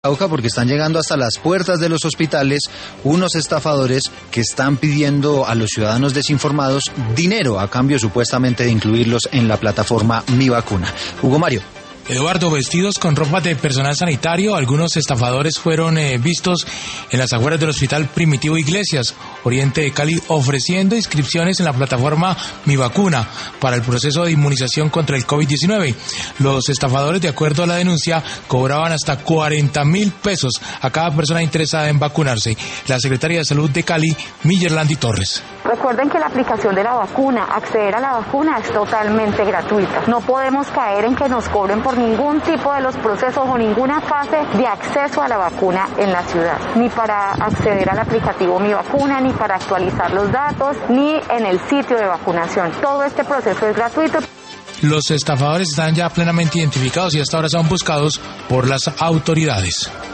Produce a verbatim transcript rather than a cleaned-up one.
porque están llegando hasta las puertas de los hospitales unos estafadores que están pidiendo a los ciudadanos desinformados dinero a cambio supuestamente de incluirlos en la plataforma Mi Vacuna. Hugo Mario. Eduardo, vestidos con ropa de personal sanitario, algunos estafadores fueron eh, vistos en las afueras del Hospital Primitivo Iglesias, oriente de Cali, ofreciendo inscripciones en la plataforma Mi Vacuna para el proceso de inmunización contra el COVID diecinueve. Los estafadores, de acuerdo a la denuncia, cobraban hasta cuarenta mil pesos a cada persona interesada en vacunarse. La secretaria de Salud de Cali, Millerlandi Torres. Recuerden que la aplicación de la vacuna, acceder a la vacuna es totalmente gratuita. No podemos caer en que nos cobren por ningún tipo de los procesos o ninguna fase de acceso a la vacuna en la ciudad, ni para acceder al aplicativo Mi Vacuna, ni para actualizar los datos, ni en el sitio de vacunación. Todo este proceso es gratuito. Los estafadores están ya plenamente identificados y hasta ahora son buscados por las autoridades.